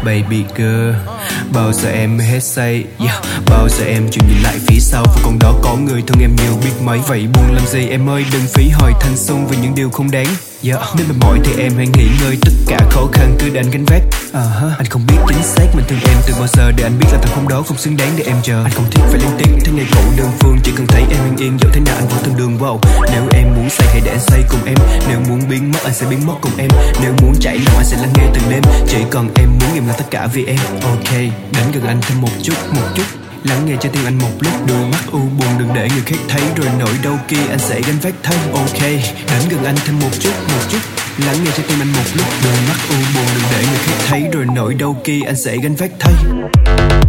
Baby girl, bao giờ em mới hết say, bao giờ em chịu nhìn lại phía sau và còn đó có người thương em nhiều biết mấy. Vậy buồn làm gì em ơi, đừng phí hồi thanh xuân vì những điều không đáng. Nếu mệt mỏi thì em hãy nghỉ ngơi, tất cả khó khăn cứ để anh gánh vác. Anh không biết chính xác mình thương em từ bao giờ, để anh biết là thằng không đó không xứng đáng để em chờ. Anh không thiết phải lên tiếng thế ngày cũ đơn phương, chỉ cần thấy em yên yên dẫu thế nào anh vẫn tương đương. Nếu em muốn say hãy để anh say cùng em, nếu muốn biến mất anh sẽ biến mất cùng em, nếu muốn chạy lòng anh sẽ lắng nghe từng đêm, chỉ cần em muốn em là tất cả vì em. Ok, đến gần anh thêm một chút, lắng nghe trái tim anh một lúc. Đôi mắt u buồn đừng để người khác thấy, rồi nỗi đau kia anh sẽ gánh vác thay. Ok, đến gần anh thêm một chút, lắng nghe trái tim anh một lúc. Đôi mắt u buồn đừng để người khác thấy, rồi nỗi đau kia anh sẽ gánh vác thay.